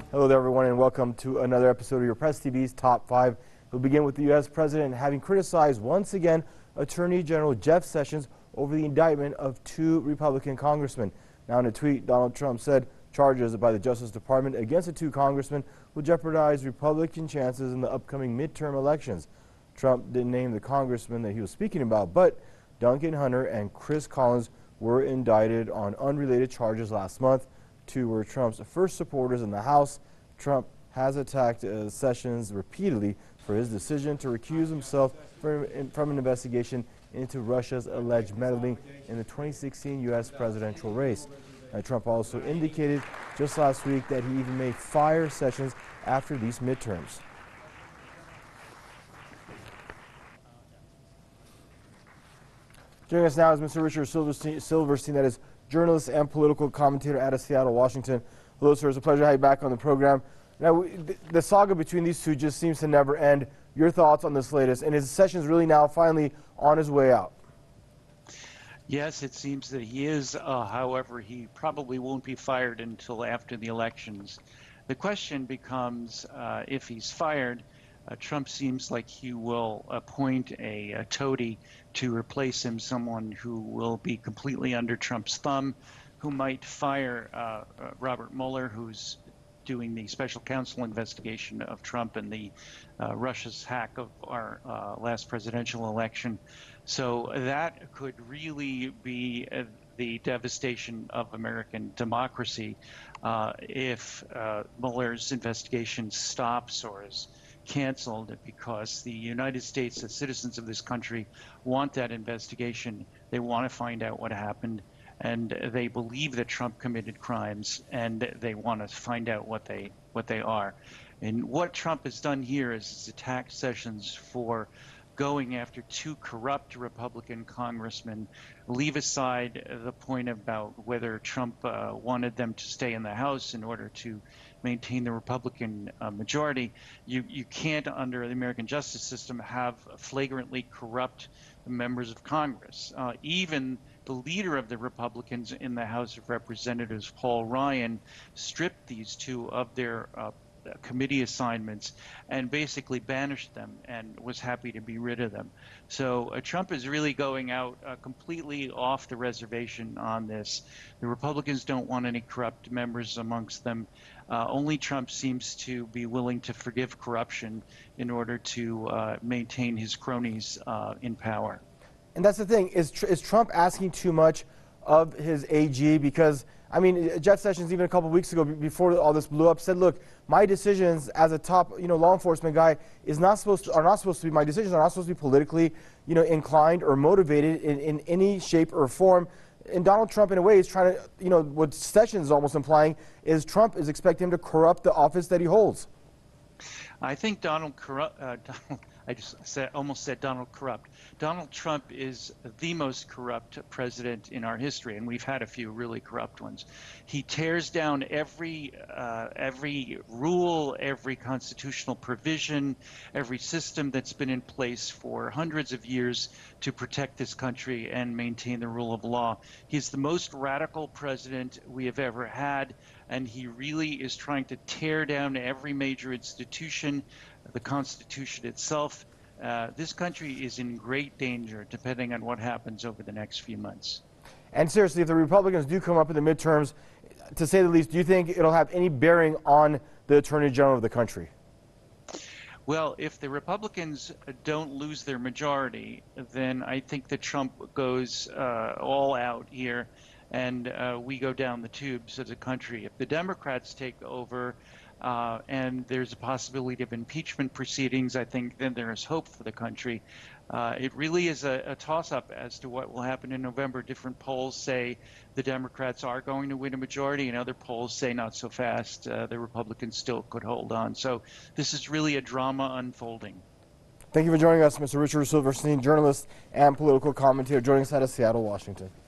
Hello there, everyone, and welcome to another episode of your Press TV's Top 5. We'll begin with the U.S. President having criticized once again Attorney General Jeff Sessions over the indictment of 2 Republican congressmen. Now, in a tweet, Donald Trump said charges by the Justice Department against the 2 congressmen will jeopardize Republican chances in the upcoming midterm elections. Trump didn't name the congressman that he was speaking about, but Duncan Hunter and Chris Collins were indicted on unrelated charges last month. 2 were Trump's first supporters in the House. Trump has attacked Sessions repeatedly for his decision to recuse himself from an investigation into Russia's alleged meddling in the 2016 U.S. presidential race. Trump also indicated just last week that he even may fire Sessions after these midterms. Joining us now is Mr. Richard Silverstein, that is journalist and political commentator out of Seattle, Washington. Hello, sir. It's a pleasure to have you back on the program. Now, the saga between these 2 just seems to never end. Your thoughts on this latest? And is Sessions really now finally on his way out? Yes, it seems that he is. However, he probably won't be fired until after the elections. The question becomes, if he's fired, Trump seems like he will appoint a toady to replace him, someone who will be completely under Trump's thumb, who might fire Robert Mueller, who's doing the special counsel investigation of Trump and the Russia's hack of our last presidential election. So that could really be the devastation of American democracy if Mueller's investigation stops or is canceled, because the United States, the citizens of this country, want that investigation. They want to find out what happened, and they believe that Trump committed crimes, and they want to find out what they are. And what Trump has done here is attack Sessions for going after 2 corrupt Republican congressmen. Leave aside the point about whether Trump wanted them to stay in the House in order to maintain the Republican majority. You can't, under the American justice system, have flagrantly corrupt members of Congress. Even the leader of the Republicans in the House of Representatives, Paul Ryan, stripped these 2 of their committee assignments and basically banished them and was happy to be rid of them. So Trump is really going out completely off the reservation on this. The Republicans don't want any corrupt members amongst them. Only Trump seems to be willing to forgive corruption in order to maintain his cronies in power. And that's the thing. Is Trump asking too much of his AG? Because, I mean, Jeff Sessions, even a couple of weeks ago, before all this blew up, said, look, my decisions as a top, law enforcement guy are not supposed to be, my decisions are not supposed to be politically, inclined or motivated in any shape or form. And Donald Trump, in a way, is trying to, what Sessions is almost implying is Trump is expecting him to corrupt the office that he holds. I think almost said Donald corrupt. Donald Trump is the most corrupt president in our history, and we've had a few really corrupt ones. He tears down every rule, every constitutional provision, every system that's been in place for hundreds of years to protect this country and maintain the rule of law. He's the most radical president we have ever had, and he really is trying to tear down every major institution, the Constitution itself. This country is in great danger depending on what happens over the next few months. And seriously, if the Republicans do come up in the midterms, to say the least, do you think it'll have any bearing on the Attorney General of the country? Well, if the Republicans don't lose their majority, then I think that Trump goes all out here, and we go down the tubes as a country. If the Democrats take over, and there's a possibility of impeachment proceedings, I think then there is hope for the country. It really is a toss-up as to what will happen in November. Different polls say the Democrats are going to win a majority, and other polls say not so fast. The Republicans still could hold on. So this is really a drama unfolding. Thank you for joining us, Mr. Richard Silverstein, journalist and political commentator, joining us out of Seattle, Washington.